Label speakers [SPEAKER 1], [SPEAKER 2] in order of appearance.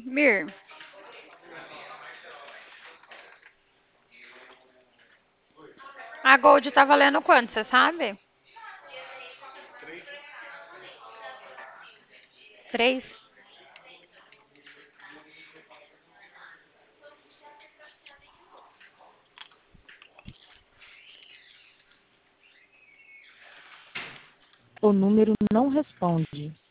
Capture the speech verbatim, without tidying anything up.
[SPEAKER 1] Mir, a Gold tá valendo quanto, você sabe? Três?
[SPEAKER 2] O número não responde.